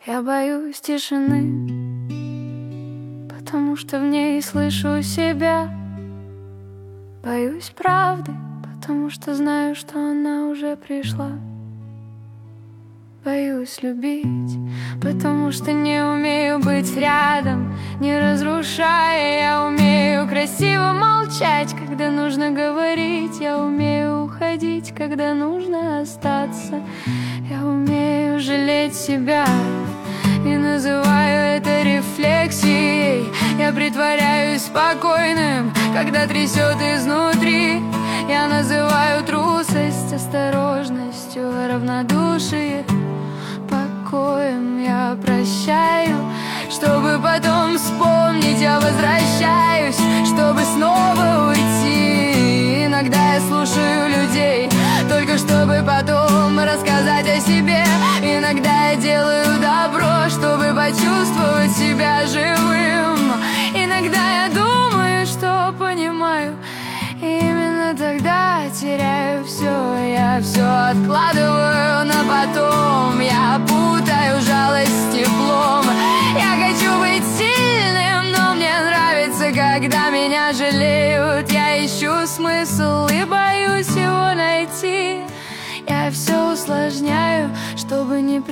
Я боюсь тишины, потому что в ней слышу себя. Боюсь правды, потому что знаю, что она уже пришла. Боюсь любить, потому что не умею быть рядом, не разрушая. Я умею красиво молчать, когда нужно говорить. Я умею уходить, когда нужно остаться. Я умею жалеть себя и называю это рефлексией. Я притворяюсь спокойным, когда трясет изнутри. Я называю трусость осторожностью, а равнодушие покоем. Я прощаю, чтобы потом вспомнить. Я возвращаюсь, чтобы снова уйти. Иногда я слушаю людей, только чтобы потом рассказать о себе. Иногда я делаю добро, чтобы почувствовать себя живым. Иногда я думаю, что понимаю, и именно тогда теряю все. Я все откладываю на потом. Я путаю жалость с теплом. Я хочу быть сильным, но мне нравится, когда меня жалеют. Я ищу смысл и боюсь его найти. Я все усложняю, чтобы не